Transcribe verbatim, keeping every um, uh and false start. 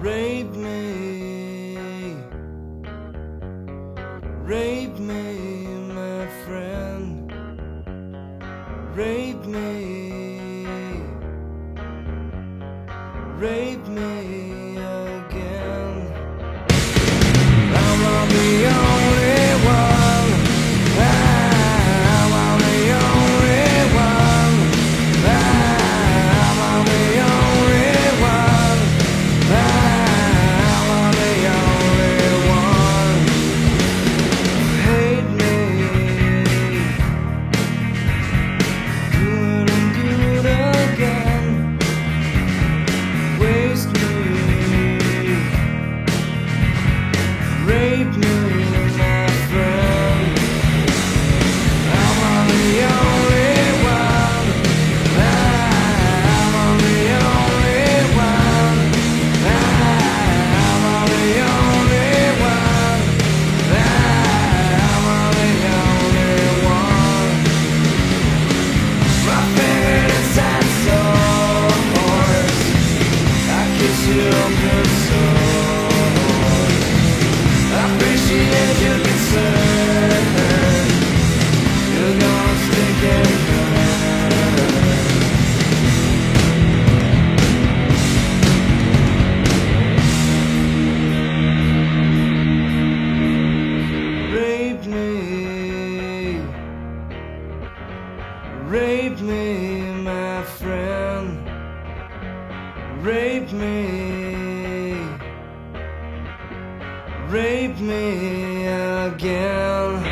Rape me, rape me, my friend. Rape me, rape me again. I'm on the only one. I'm on the only one. I'm on the only one. I'm on the only one. Hate me, good and good again. Waste me, rape me, my friend. I'm on the only one. I'm on the only one. I'm on the only one. I'm on the only one. My favorite is that source. I kiss you open source. I appreciate your concern. You're gonna stick and rape me, rape me, my friend. Rape me, rape me again.